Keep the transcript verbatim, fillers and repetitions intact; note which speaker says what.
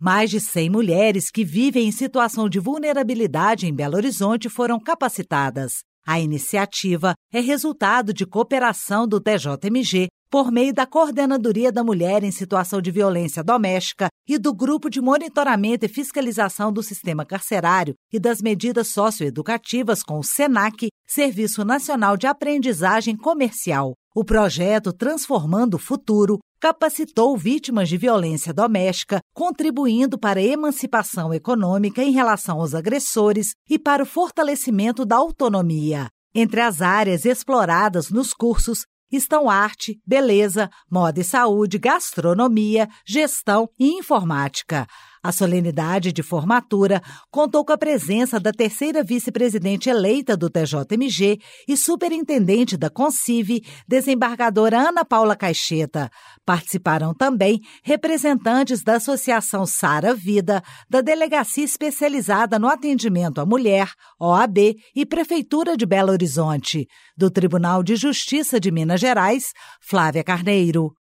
Speaker 1: Mais de cem mulheres que vivem em situação de vulnerabilidade em Belo Horizonte foram capacitadas. A iniciativa é resultado de cooperação do T J M G por meio da Coordenadoria da Mulher em Situação de Violência Doméstica e do Grupo de Monitoramento e Fiscalização do Sistema Carcerário e das Medidas Socioeducativas com o SENAC, Serviço Nacional de Aprendizagem Comercial. O projeto Transformando o Futuro capacitou vítimas de violência doméstica, contribuindo para a emancipação econômica em relação aos agressores e para o fortalecimento da autonomia. Entre as áreas exploradas nos cursos estão arte, beleza, moda e saúde, gastronomia, gestão e informática. A solenidade de formatura contou com a presença da terceira vice-presidente eleita do T J M G e superintendente da Concive, desembargadora Ana Paula Caixeta. Participaram também representantes da Associação Sara Vida, da Delegacia Especializada no Atendimento à Mulher, O A B, e Prefeitura de Belo Horizonte. Do Tribunal de Justiça de Minas Gerais, Flávia Carneiro.